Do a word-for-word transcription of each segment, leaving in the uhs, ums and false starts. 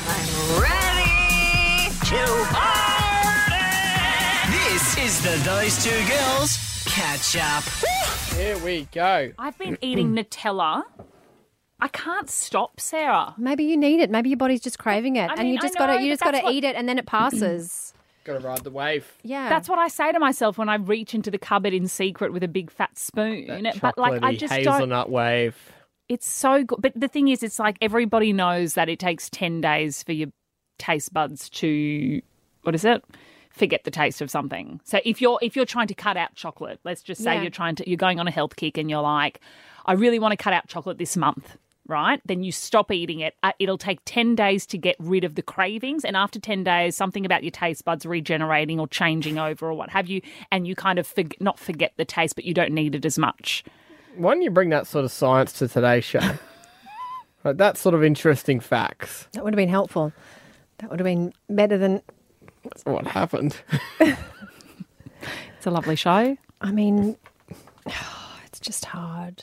I'm ready to party. This is the Those Two Girls Catch Up. Here we go. I've been eating Nutella. I can't stop, Sarah. Maybe you need it. Maybe your body's just craving it, I and mean, you just I got know, to you but just got to that's what- eat it, and then it passes. Got to ride the wave. Yeah, That's what I say to myself when I reach into the cupboard in secret with a big fat spoon. That But like, I chocolatey just don't. hazelnut wave. It's so good. But the thing is, it's like everybody knows that it takes ten days for your taste buds to, what is it? Forget the taste of something. So if you're if you're trying to cut out chocolate, let's just say Yeah. you're trying to you're going on a health kick and you're like, I really want to cut out chocolate this month, right? Then you stop eating it. Uh, it'll take ten days to get rid of the cravings, and after ten days, something about your taste buds regenerating or changing over or what have you, and you kind of for, not forget the taste, but you don't need it as much. Why don't you bring that sort of science to today's show? Like that sort of interesting facts. that would have been helpful. That would have been better than. That's what happened. It's a lovely show. I mean, it's just hard.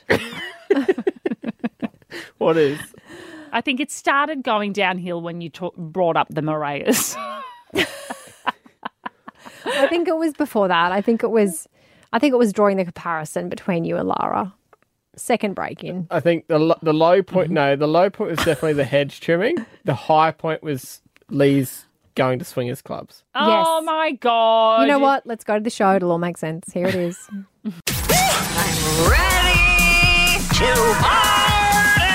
What is? I think it started going downhill when you ta- brought up the Mariahs. I think it was before that. I think it was. I think it was drawing the comparison between you and Lara. Second break in. I think the lo- the low point. No, the low point was definitely the hedge trimming. The high point was Lee's going to swingers clubs. Oh Yes. my God. You know what? Let's go to the show. It'll all make sense. Here it is. I'm ready to party.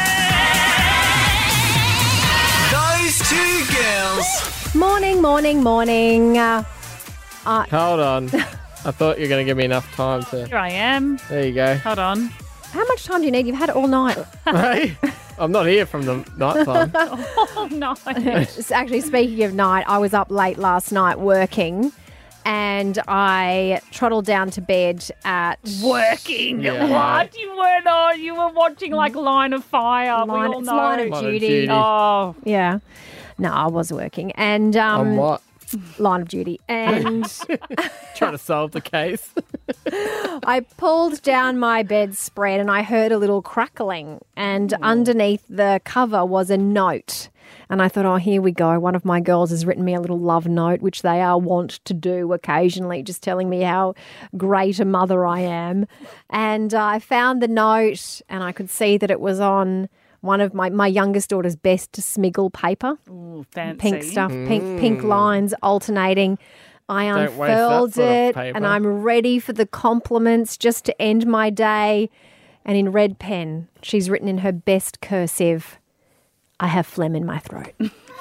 Those Two Girls. morning, morning, morning. Uh, Hold on. I thought you were going to give me enough time to. Here I am. There you go. Hold on. how much time do you need? You've had it all night. Hey, I'm not here from the night time. Oh, no. Just actually, speaking of night, I was up late last night working, and I trottled down to bed at Working. Yeah. What? You weren't on. You were watching like Line of Fire. we Line- all it's know. Line of Line of Duty. Duty. Oh. Yeah. No, I was working, and um, On what? Line of Duty, and Trying to solve the case. I pulled down my bedspread, and I heard a little crackling, and underneath the cover was a note. And I thought, oh, here we go. One of my girls has written me a little love note, which they are wont to do occasionally, just telling me how great a mother I am. And uh, I found the note, and I could see that it was on one of my, my youngest daughter's best smiggle paper. Ooh, fancy. Pink stuff, pink pink lines alternating. I Don't waste that unfurled sort of it, paper. and I'm ready for the compliments just to end my day. And in red pen, she's written in her best cursive, I have phlegm in my throat.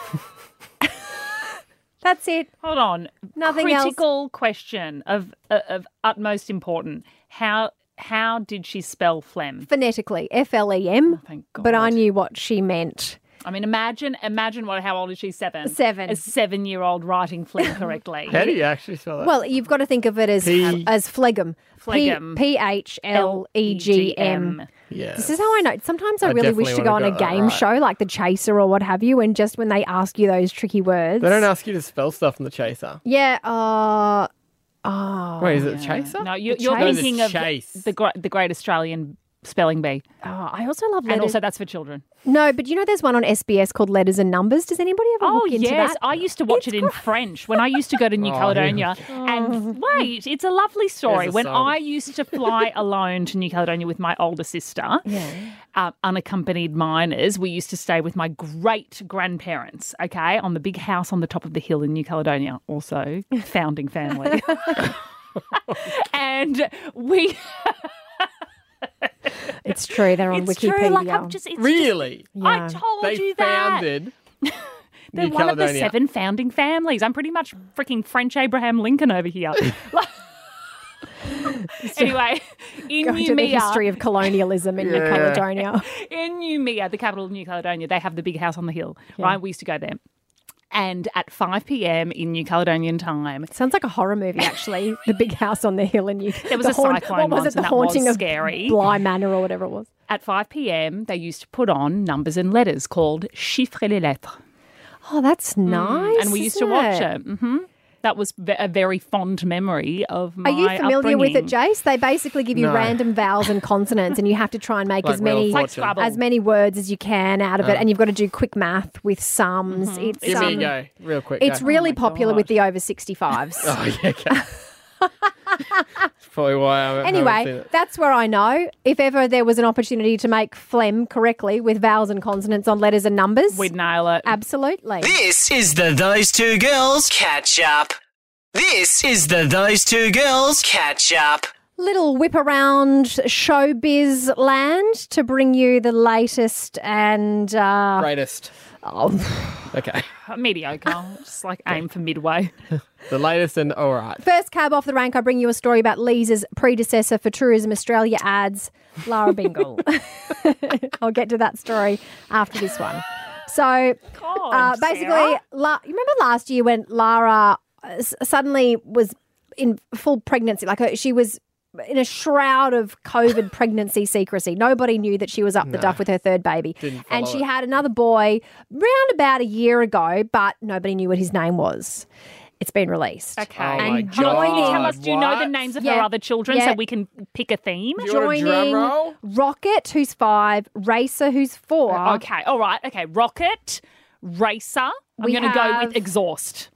That's it. Hold on. Nothing else. Critical question of, uh, of utmost importance. How how did she spell phlegm? Phonetically, F L E M. Thank But I God. knew what she meant. I mean, imagine imagine what. How old is she? Seven. Seven. A seven-year-old writing phlegm correctly. How do you actually spell that? Well, you've got to think of it as P- as phlegm. Phlegm. P H L E G M. yeah. This is how I know. Sometimes I, I really wish to definitely go on wanna a go that game right. show like The Chaser or what have you, and just when they ask you those tricky words. They don't ask you to spell stuff in the chaser. Yeah. Uh, oh, Wait, is it chaser? No, you, The you're Chase? thinking No, of the Chase. the great the Great Australian Spelling Bee, oh, I also love and letters. also that's for children. No, but you know there's one on S B S called Letters and Numbers. Does anybody ever Oh look into yes, that? I used to watch It's it in French when I used to go to New Oh, Caledonia. yeah. And wait, it's a lovely story. There's a When song. I used to fly alone to New Caledonia with my older sister, Yeah. uh, unaccompanied minors, we used to stay with my great grandparents. Okay, on the big house on the top of the hill in New Caledonia, also founding family. And we, It's true. They're on it's Wikipedia. true. Like I'm just, it's Really? just- I Yeah. told They you that. founded They're New one of the Caledonia. seven founding families. I'm pretty much freaking French Abraham Lincoln over here. Anyway, in Go to the Noumea, history of colonialism in New Yeah. Caledonia. in Noumea, the capital of New Caledonia, they have the big house on the hill, right? We used to go there. And at five p.m. in New Caledonian time, Sounds like a horror movie, actually. The big house on the hill in New. There was the a cyclone What was once it? The and that was haunting of scary. Bly Manor or whatever it was. at five p.m. they used to put on numbers and letters called Chiffres les lettres. Oh, that's nice. And we used to isn't watch it. hmm That was ve- a very fond memory of my Are you familiar with it, upbringing. Jace? They basically give you No. random vowels and consonants, and you have to try and make Like as Wheel of many Fortune. Scrabble. as many words as you can out of it, Oh. and you've got to do quick math with sums. It's Give um, me a go, real quick. it's go. really my popular God. with the over sixty-fives. Oh, yeah, okay. That's probably why I haven't seen Anyway, it. that's where I know. If ever there was an opportunity to make phlegm correctly with vowels and consonants on letters and numbers, We'd nail it. absolutely. This is the Those Two Girls Catch Up. This is the Those Two Girls Catch Up. Little whip around showbiz land to bring you the latest and uh, Greatest. oh, Okay. Mediocre. Just like aim for midway. The latest and all right. first cab off the rank. I bring you a story about Lee's predecessor for Tourism Australia ads, Lara Bingle. I'll get to that story after this one. So God, uh, basically, Sarah. La- you remember last year when Lara uh, s- suddenly was in full pregnancy, like uh, she was in a shroud of COVID pregnancy secrecy. Nobody knew that she was up the duff with her third baby. Didn't And follow she it. had another boy round about a year ago, but nobody knew what his name was. It's been released. Okay. Oh And my joining- God. Tell us, do you know the What? names of Yeah. her other children Yeah. so we can pick a theme? Do you want a drum Joining roll? Rocket, who's five, Racer, who's four. Okay, all right. Okay, Rocket, Racer. I'm We going to go have- with Exhaust.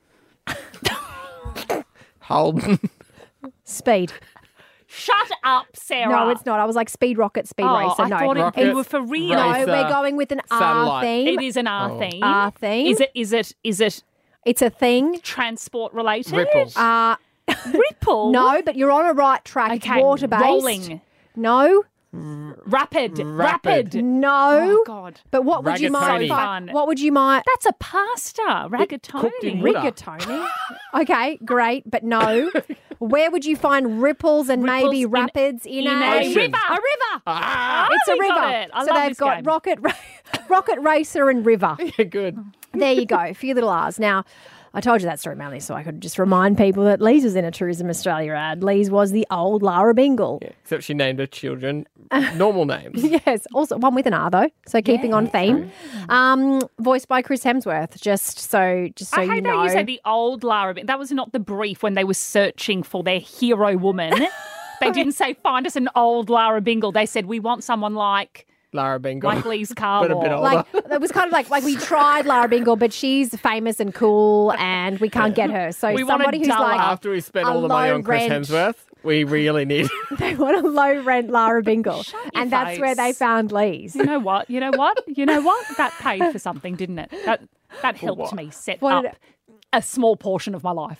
Holden. Speed. Shut up, Sarah. No, it's not. I was like Speed Rocket, Speed Oh, Racer. I No. thought it, Rocket, you were for real. no, Racer, we're going with an R satellite. theme. It is an R Oh. theme. R theme. Is it? Is it? Is it It's a thing. transport related? Ripples. Uh, Ripple. no, but you're on a right track. Okay. It's water-based. Rolling. No. Rapid. Rapid. Rapid. No. Oh God. But what would you might Rigatoni. find? Fun. What would you might? That's a pasta. cooked in Ragatoni. water. Rigatoni. Okay, great, but no. Where would you find ripples and Ripples maybe in- rapids in, in a, a Ocean. river. A river. Ah, It's a we river. got it. I so love they've this got game. rocket, ra- rocket racer and river. yeah, good. There you go. A few little R's. Now, I told you that story, Melanie, so I could just remind people that Lee's was in a Tourism Australia ad. Lee's was the old Lara Bingle. Yeah, except she named her children normal names. Yes, also one with an R though. So keeping on theme. Um, voiced by Chris Hemsworth. Just so, just so I you hate know. that you said the old Lara. That was not the brief when they were searching for their hero woman. They didn't say find us an old Lara Bingle. They said we want someone like Lara Bingle. like Lee's Carl. But a bit older. Like it was kind of like like we tried Lara Bingle, but she's famous and cool, and we can't get her. So We want a somebody who's duller. like After we spent a all the money low on Chris rent- Hemsworth, we really need. they want a low rent Lara Bingle, your and that's where they face. found Lee's. You know what? You know what? You know what? That paid for something, didn't it? That that helped what? me set What up did it- a small portion of my life.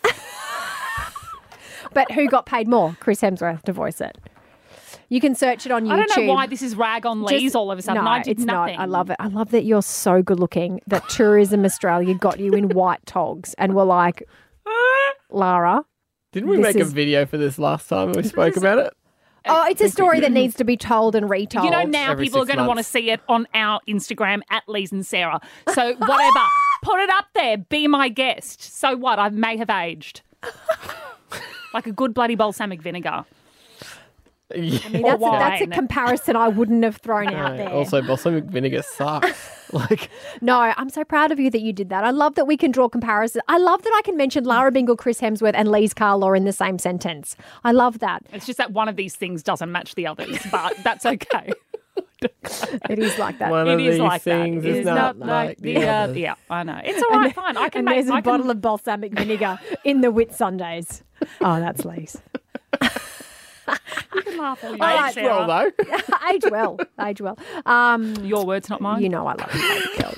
But who got paid more? Chris Hemsworth to voice it. You can search it on YouTube. I don't know why this is rag on Lee's Just- all of a sudden. No, I did it's nothing. not. I love it. I love that you're so good looking that Tourism Australia got you in white togs and were like, Lara. Didn't we This make is- a video for this last time when we spoke about it? Oh, it's a story that needs to be told and retold. You know, now Every people are six going to want to months. see it on our Instagram at Lee's and Sarah. So whatever, put it up there. Be my guest. So what? I may have aged like a good bloody balsamic vinegar. Yeah. I mean, that's, a, wine. that's a comparison I wouldn't have thrown out there. Also, balsamic vinegar sucks. like, No, I'm so proud of you that you did that. I love that we can draw comparisons. I love that I can mention Lara Bingle, Chris Hemsworth, and Lee's Carlaw in the same sentence. I love that. It's just that one of these things doesn't match the others, but that's okay. It is like that. one It of is these like that. things It is not, like the, the others. uh, yeah. I know it's all right. Fine. I can and make. there's a I can, bottle of balsamic vinegar in the Whit Sundays. Oh, that's Lee's. you can laugh all you All want, right, Sarah. Well, though. Age well. Age well. Um, Your words, not mine. you know I love you, baby girl.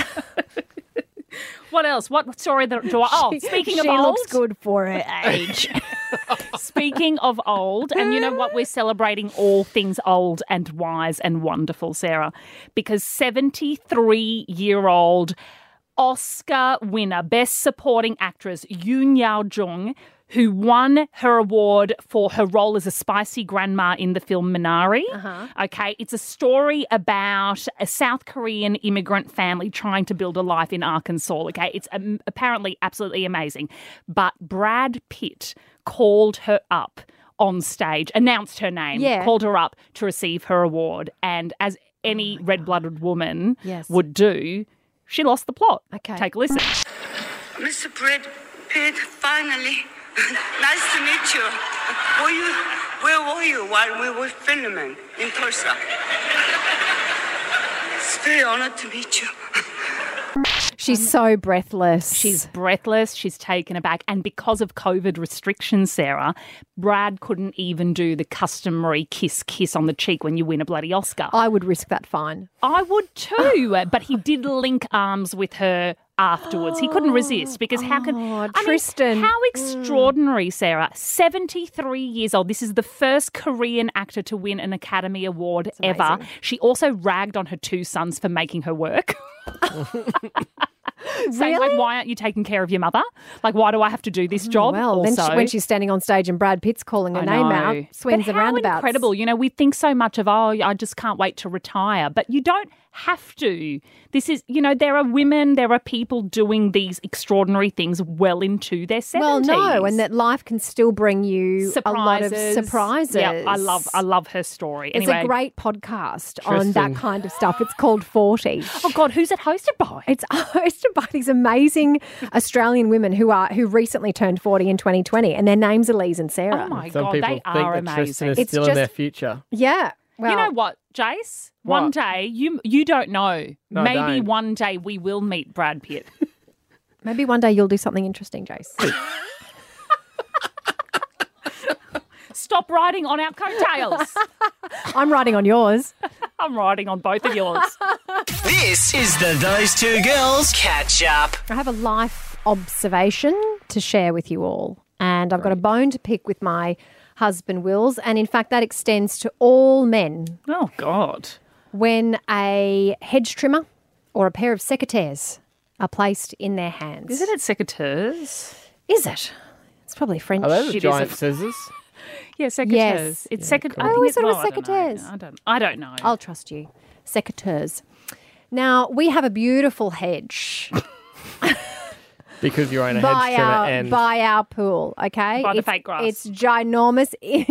What else? What story that do I? Oh, speaking she of old, looks good for her age. speaking of old, and you know what? We're celebrating all things old and wise and wonderful, Sarah, because seventy-three-year-old Oscar winner, Best Supporting Actress Yoon Yao Jung, who won her award for her role as a spicy grandma in the film Minari. Uh-huh. Okay, it's a story about a South Korean immigrant family trying to build a life in Arkansas. Okay, it's um, apparently absolutely amazing. But Brad Pitt called her up on stage, announced her name, Yeah. called her up to receive her award. And as any red-blooded woman Yes. would do, she lost the plot. Okay. Take a listen. Mister Brett Pete, finally. Nice to meet you. Were you. Where were you while we were filming in Tulsa? It's very honored to meet you. She's so breathless. She's breathless. She's taken aback. And because of COVID restrictions, Sarah, Brad couldn't even do the customary kiss, kiss on the cheek when you win a bloody Oscar. I would risk that fine. I would too. But he did link arms with her afterwards. He couldn't resist because how can... Oh, I mean, Tristan. how extraordinary, Sarah. seventy-three years old. This is the first Korean actor to win an Academy Award ever. amazing. She also ragged on her two sons for making her work. Saying, Really? like, why aren't you taking care of your mother? Like, why do I have to do this job? Well, then also? she, when she's standing on stage and Brad Pitt's calling her I name know. out, swings but and how roundabouts. incredible. You know, we think so much of, oh, I just can't wait to retire. But you don't have to. This is, you know, there are women, there are people doing these extraordinary things well into their seventies. Well, no, and that life can still bring you surprises. a lot of surprises. Yeah, I love, I love her story. It's Anyway. a great podcast on Tristan. that kind of stuff. It's called forty. Oh, God, who's it hosted by? It's hosted by these amazing Australian women who are who recently turned forty in twenty twenty, and their names are Lise and Sarah. Oh, my Some God, people they think are that Tristan amazing. is It's still in their just- future. Yeah. Well, You know what, Jace? One What? day, you you don't know. No, I Maybe don't. one day we will meet Brad Pitt. maybe one day you'll do something interesting, Jace. Stop riding on our coattails. I'm riding on yours. I'm riding on both of yours. This is the Those Two Girls Catch Up. I have a life observation to share with you all, and I've got a bone to pick with my husband, Wills, and in fact that extends to all men. Oh, God. When a hedge trimmer or a pair of secateurs are placed in their hands. Isn't it secateurs? Is it? It's probably French. Are those It the is giant a- scissors? Yeah, secateurs. Yes. It's second. cool. I, I think always it's, thought it was well, I don't know. secateurs. I don't. I don't know. I'll trust you. Secateurs. Now, we have a beautiful hedge Because you own a by hedge trimmer our, and by our pool, okay? By the it's, fake grass. It's ginormous.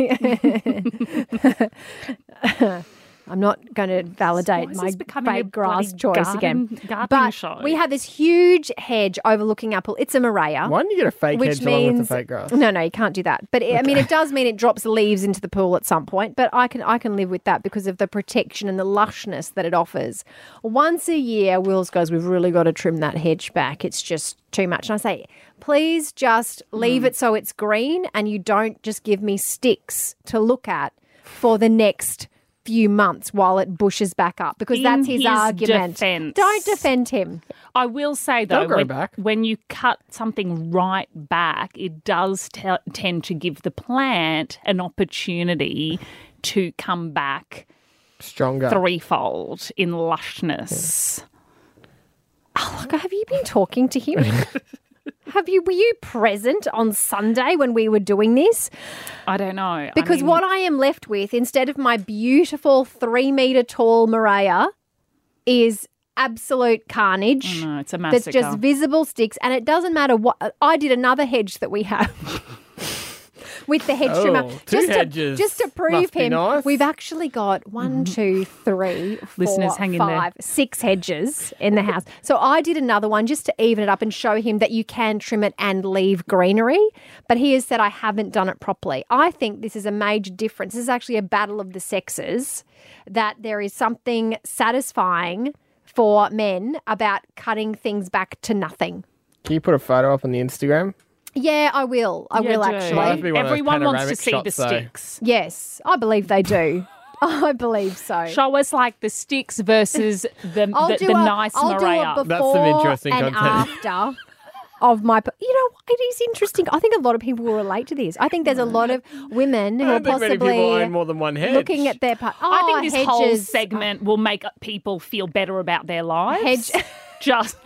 I'm not going to validate Why is my this becoming a fake grass bloody choice garden- again. gardening But show? we have this huge hedge overlooking our pool. It's a Maria. why don't you get a fake Which hedge along with means the fake grass? no, no, you can't do that. But it, I mean, it does mean it drops leaves into the pool at some point. But I can I can live with that because of the protection and the lushness that it offers. Once a year, Wills goes, we've really got to trim that hedge back. It's just too much. And I say, please just leave Mm. it so it's green, and you don't just give me sticks to look at for the next few months while it bushes back up, because In that's his, his argument. defence. Don't defend him. I will say though, They'll grow when, back. when you cut something right back, it does te- tend to give the plant an opportunity to come back Stronger. threefold in lushness. Look, have you been talking to him? Have you? Were you present on Sunday when we were doing this? I don't know. Because I mean, what I am left with, instead of my beautiful three metre tall Maria, is absolute carnage. No, it's a That's massacre. just visible sticks, and it doesn't matter what. I did another hedge that we have. With the hedge Oh, trimmer, two just to hedges. just to prove Must be him, nice. we've actually got one, two, three, four, Listeners, hang in there. five, six hedges in the house. So I did another one just to even it up and show him that you can trim it and leave greenery. But he has said I haven't done it properly. I think this is a major difference. This is actually a battle of the sexes. That there is something satisfying for men about cutting things back to nothing. Can you put a photo up on the Instagram? Yeah, I will. I Yeah, will do. Might have actually. to be one of those Everyone wants to panoramic see the shots, though. sticks. Yes, I believe they do. I believe so. Show us like the sticks versus the I'll the, do the a, nice I'll Maria. do a That's some before interesting and content. after of my. You know, it is interesting. I think a lot of people will relate to this. I think there's a lot of women who I are don't think many possibly people own more than one hedge. looking at their part. Oh, I think this hedges. whole segment will make people feel better about their lives. Hedge- Just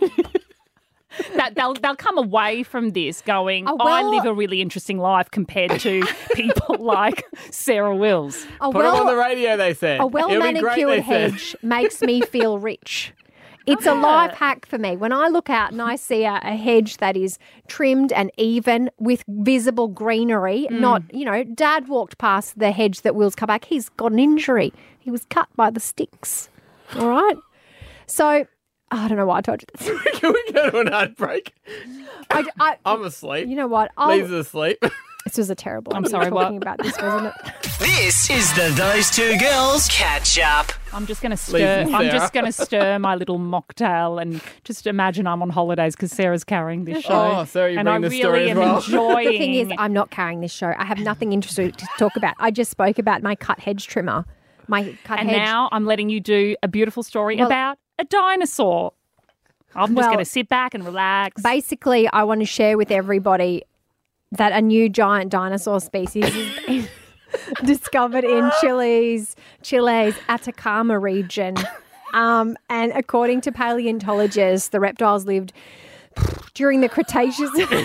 that they'll they'll come away from this going, Oh, I well- live a really interesting life compared to people like Sarah Wills. A Put it on the well, radio, they said. a well It'll be great, manicured they said. hedge makes me feel rich. It's a life hack for me. When I look out and I see a, a hedge that is trimmed and even with visible greenery, Mm. not, you know, Dad walked past the hedge that Will's cut back. He's got an injury. He was cut by the sticks. All right. So I don't know why I told you this. Can we go to an ad break? I, I, I'm asleep. you know what? I'll, Lee's asleep. this was a terrible. I'm idea sorry, what? talking about this, wasn't it? This is the Those Two Girls catch up. I'm just going to Leave stir. and I'm Sarah. just going to stir my little mocktail and just imagine I'm on holidays because Sarah's carrying this show. Oh, Sarah, you and bring I the really story as am well. enjoying. The thing is, I'm not carrying this show. I have nothing interesting to talk about. I just spoke about my cut hedge trimmer. My cut and hedge. now I'm letting you do a beautiful story Well- about a dinosaur. I'm just Well- going to sit back and relax. Basically, I want to share with everybody that a new giant dinosaur species has been discovered in Chile's Chile's Atacama region. Um, and according to paleontologists, the reptiles lived during the Cretaceous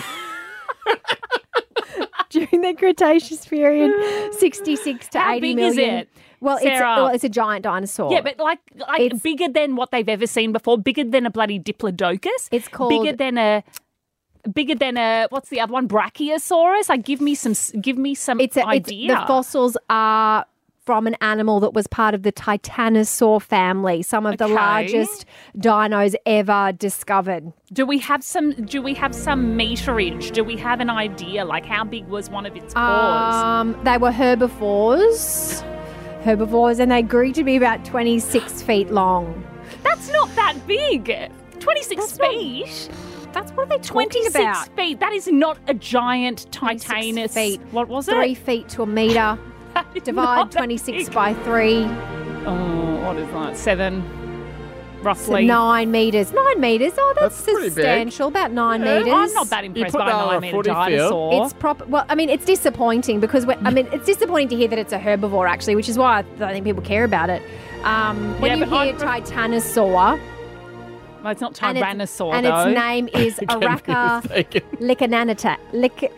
during the Cretaceous period, sixty-six to How eighty big is million. it, Well, it's Sarah? well, it's a giant dinosaur. Yeah, but like, like It's- bigger than what they've ever seen before. Bigger than a bloody diplodocus. It's called- bigger than a. Bigger than a what's the other one? Brachiosaurus. Like, give me some. Give me some It's a, it's, idea. the fossils are from an animal that was part of the Titanosaur family, some of the Okay. largest dinos ever discovered. Do we have some? Do we have some meterage? Do we have an idea? Like, how big was one of its paws? Um, they were herbivores, herbivores, and they grew to be about twenty-six feet long. That's not that big. Twenty-six That's not- feet. That's what they're talking Twenty-six about. feet. That is not a giant twenty-six Titanus. feet. What was Three it? feet to a metre. That is Divide not that twenty-six big. by three. Oh, what is that? Seven, So roughly. nine metres. Nine metres. Oh, that's, That's pretty big. substantial. About nine Yeah, metres. I'm not that impressed put by a that on a nine-meter footy field. dinosaur. It's proper. Well, I mean, it's disappointing because we're, I mean, it's disappointing to hear that it's a herbivore actually, which is why I don't think people care about it. Um, when Yeah, you but hear I- Titanosaur, Well, it's not and, its, Tyrannosaur, and though. its name is Araca Mistaken. licananta, lic,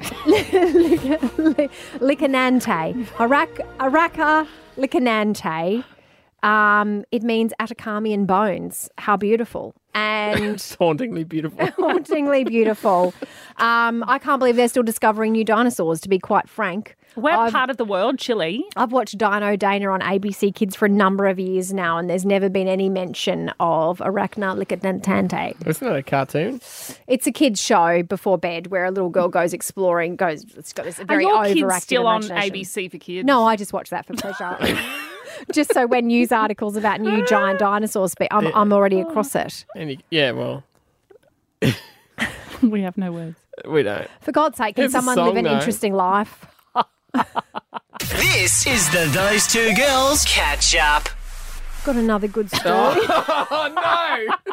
licanante, Araca, Araca licanante. Um, it means Atacamian bones. How beautiful. And It's hauntingly beautiful. hauntingly beautiful. Um, I can't believe they're still discovering new dinosaurs, to be quite frank. We're I've, part of the world, Chile. I've watched Dino Dana on A B C Kids for a number of years now, and there's never been any mention of Arachna licanante. Isn't that a cartoon? It's a kids' show before bed where a little girl goes exploring, goes, it's got this Are very your overactive kids still on imagination. A B C for kids? No, I just watch that for pleasure. Just so when news articles about new giant dinosaurs, speak, I'm, I'm already across it. And you, yeah, well, we have no words. we don't. For God's sake, can Here's a someone song, live an though. interesting life? This is the Those Two Girls catch up. Got another good story. Oh, no.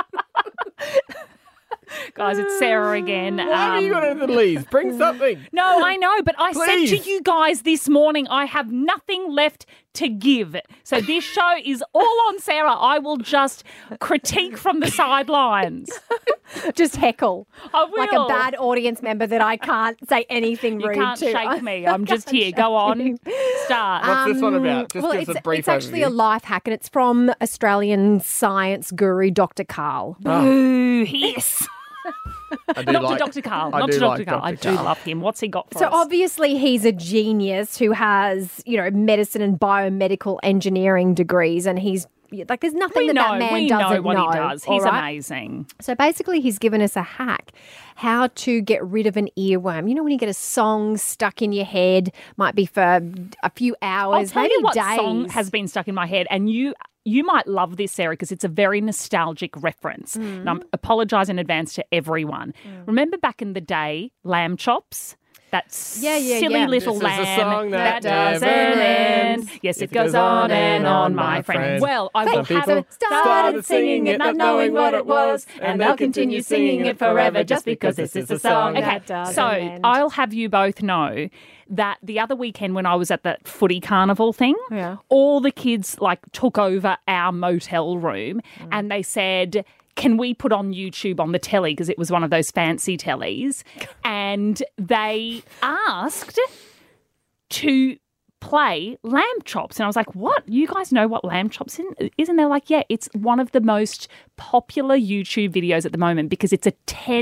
Guys, it's Sarah again. Why have you Um, got over the leaves? Bring something. No, I know, but I said Please. to you guys this morning, I have nothing left to give. So this show is all on Sarah. I will just critique from the sidelines. Just heckle. I will. Like a bad audience member that I can't say anything You rude can't to. shake me. I'm just here. Go on. Start. What's this one about? Just well, give it's, us a brief it's actually overview. a life hack, and it's from Australian science guru Doctor Carl. Ooh, hiss. I do Not like- to Doctor Carl. I Not do to Doctor like Carl. I Doctor do Carl. love him. What's he got for So us? obviously he's a genius who has, you know, medicine and biomedical engineering degrees, and he's like, there's nothing we that know, that man we doesn't know what know. he does. all He's right? amazing. So basically, he's given us a hack how to get rid of an earworm. You know, when you get a song stuck in your head, might be for a few I'll hours, tell maybe you what days. song has been stuck in my head, and you you might love this, Sarah, because it's a very nostalgic reference. Mm. And I apologise in advance to everyone. Remember back in the day, lamb chops? That Yeah, yeah, silly yeah. little This is a lamb song that doesn't never end. ends. Yes, it goes on and on, my friend. Well, I will Some have people it started singing it, not knowing what it was, and they'll continue singing it forever just because this is a song. Okay, That doesn't so end. I'll have you both know that the other weekend when I was at that footy carnival thing, Yeah. all the kids like took over our motel room and they said, can we put on YouTube on the telly? Because it was one of those fancy tellies. And they asked to play lamb chops. And I was like, what? You guys know what lamb chops in- is? And they're like, yeah, it's one of the most popular YouTube videos at the moment because it's a ten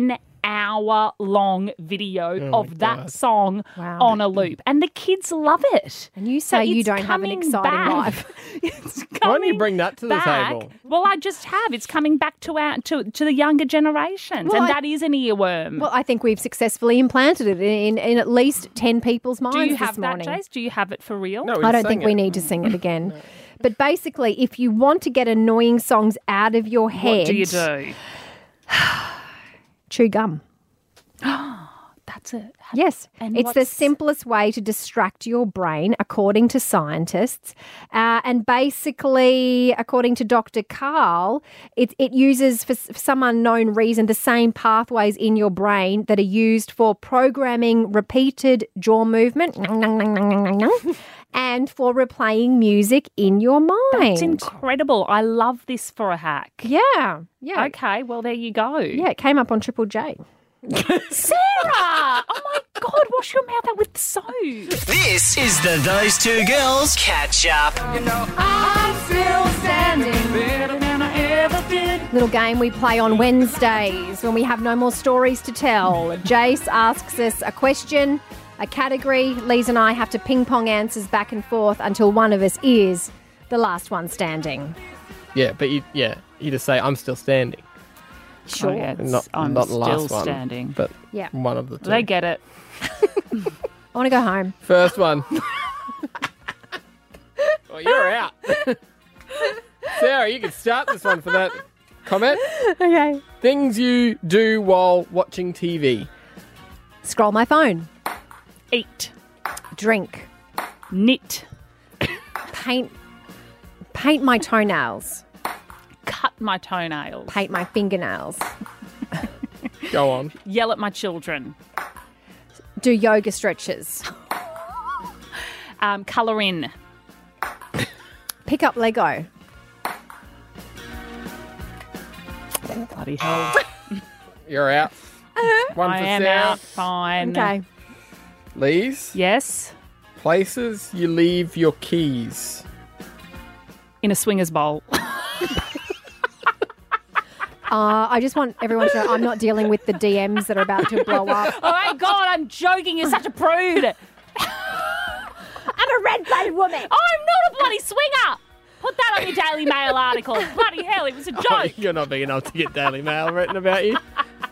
hour-long video Oh of my that God. song Wow. on a loop. And the kids love it. And you So say you it's don't have an coming exciting back. life. It's Why don't you coming bring that to the back. table? Well, I just have. It's coming back to our to, to the younger generations, Well, and I- that is an earworm. Well, I think we've successfully implanted it in, in at least ten people's minds Do you this have that, morning. Jace? Do you have it for real? No, we I don't sang think we it. need to sing it again. But basically, if you want to get annoying songs out of your head, What do you do? chew gum. That's it. Yes, And it's the what's- simplest way to distract your brain, according to scientists. Uh, and basically, according to Doctor Carl, it, it uses, for, s- for some unknown reason, the same pathways in your brain that are used for programming repeated jaw movement and for replaying music in your mind. That's incredible. I love this for a hack. Yeah, yeah. Okay, well, there you go. Yeah, it came up on Triple J. Sarah! Oh my God, wash your mouth out with soap. This is the Those Two Girls Catch Up. Little game we play on Wednesdays when we have no more stories to tell. Jace asks us a question, a category. Lise and I have to ping pong answers back and forth until one of us is the last one standing. Yeah, but you, yeah, you just say, I'm still standing. Sure. Oh, yeah, it's- Not, I'm not the last still one, standing. but Yeah. one of the two. They get it. I want to go home. First one. Well, you're out. Sarah, you can start this one for that comment. Okay. Things you do while watching T V. Scroll my phone. Eat. Drink. Knit. Paint. Paint my toenails. Cut my toenails. Paint my fingernails. Go on. Yell at my children. Do yoga stretches. Um, colour in. Pick up Lego. Bloody hell. You're out. One I for am Sarah. out. Fine. Okay. Lise, Yes. places you leave your keys. In a swingers bowl. Uh, I just want everyone to know I'm not dealing with the D Ms that are about to blow up. Oh my God, I'm joking. You're such a prude. I'm a red-blooded woman. I'm not a bloody swinger. Put that on your Daily Mail article. Bloody hell, it was a joke. Oh, you're not big enough to get Daily Mail written about you.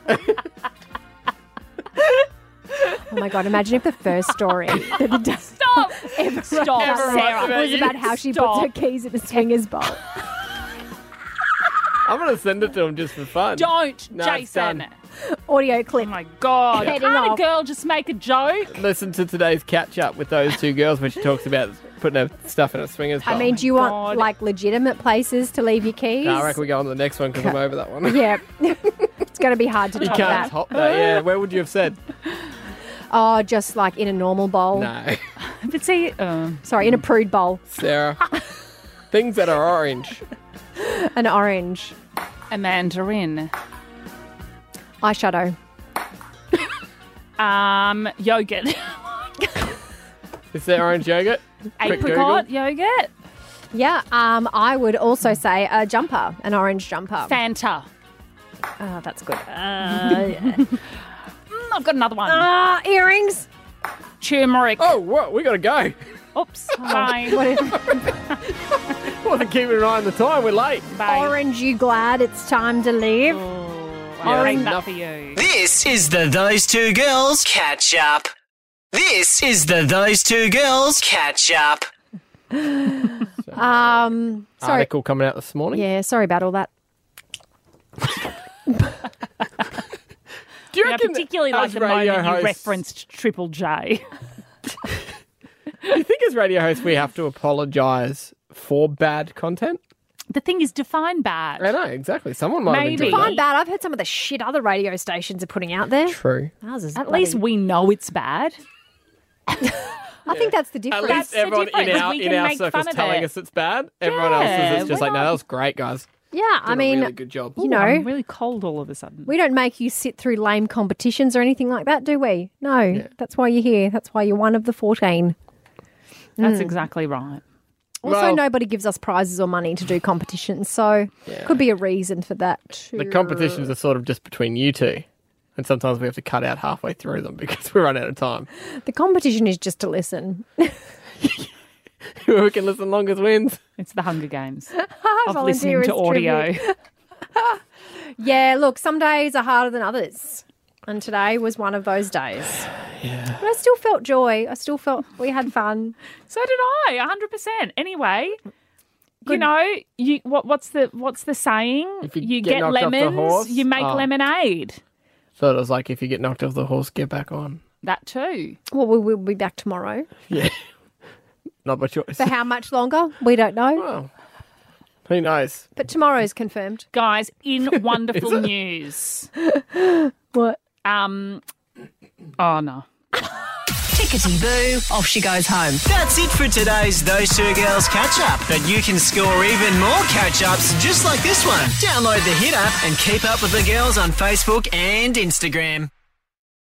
Oh my God, imagine if the first story that the D- Stop. ever Stop, wrote Ever wrote Sarah. about was you? about how she Stop. puts her keys in a swingers bowl. I'm going to send it to him just for fun. Don't, No, it's Jason. done. Audio clip. Oh my God. Heading Can't a off. girl just make a joke? Listen to today's catch up with those two girls when she talks about putting her stuff in a swingers bowl. I mean, do you want God. like legitimate places to leave your keys? No, I reckon we go on to the next one because I'm over that one. Yeah. It's going to be hard to You top can't that. top that, yeah. Where would you have said? Oh, just like in a normal bowl. No. But see, uh, Sorry, in a prude bowl. Sarah. Things that are orange. An orange. a mandarin. Eyeshadow. Um, yogurt. Is there orange yogurt? Quick Apricot Google. yogurt. Yeah, um, I would also say a jumper, an orange jumper. Fanta. Oh, that's good. Mm, I've got another one. Ah, earrings. Turmeric. Oh, what? We got to go. Oops. Bye. What is Wasn't keeping an eye on the time. We're late. Bye. orange? You glad it's time to leave? Yeah, Orange enough. that for you. This is the Those Two Girls Catch Up. This is the Those Two Girls Catch Up. Um, sorry. Article coming out this morning. Yeah, sorry about all that. Do you I reckon particularly like as the radio moment you hosts- referenced Triple J. Do you think as radio hosts we have to apologise for bad content? The thing is, define bad. I know, exactly. Someone might Maybe. have been Fine, doing that. bad. I've heard some of the shit other radio stations are putting out there. True. Ours is At bloody- least we know it's bad. I think that's the At difference. least the everyone in difference. our, We in can our make circle's fun of telling it. us it's bad. Everyone Yeah, else is just we're like, no, not- that was great, guys. yeah, I Did a mean, really good job. you know, I'm really cold all of a sudden. we don't make you sit through lame competitions or anything like that, do we? No, that's why you're here. That's why you're one of the fourteen. That's exactly right. Also, Well- nobody gives us prizes or money to do competitions, so Yeah. could be a reason for that too. The competitions are sort of just between you two And sometimes we have to cut out halfway through them because we run out of time. The competition is just to listen. Whoever can listen longest wins. It's the Hunger Games of Volunteer listening as to audio. tribute. Yeah, look, some days are harder than others. And today was one of those days. Yeah. But I still felt joy. I still felt we had fun. So did I, one hundred percent. Anyway, you know, you what, what's the what's the saying? If you You get get, knocked off the lemons, horse- you make oh. lemonade. So it was like if you get knocked off the horse, get back on. That too. Well, we will be back tomorrow. Yeah. Not by choice. For how much longer? We don't know. Well, who knows? But tomorrow's confirmed. Guys, in wonderful news. What? Um oh no. Tickety boo, off she goes home. That's it for today's Those Two Girls catch up. But you can score even more catch ups just like this one. Download the Hit app and keep up with the girls on Facebook and Instagram.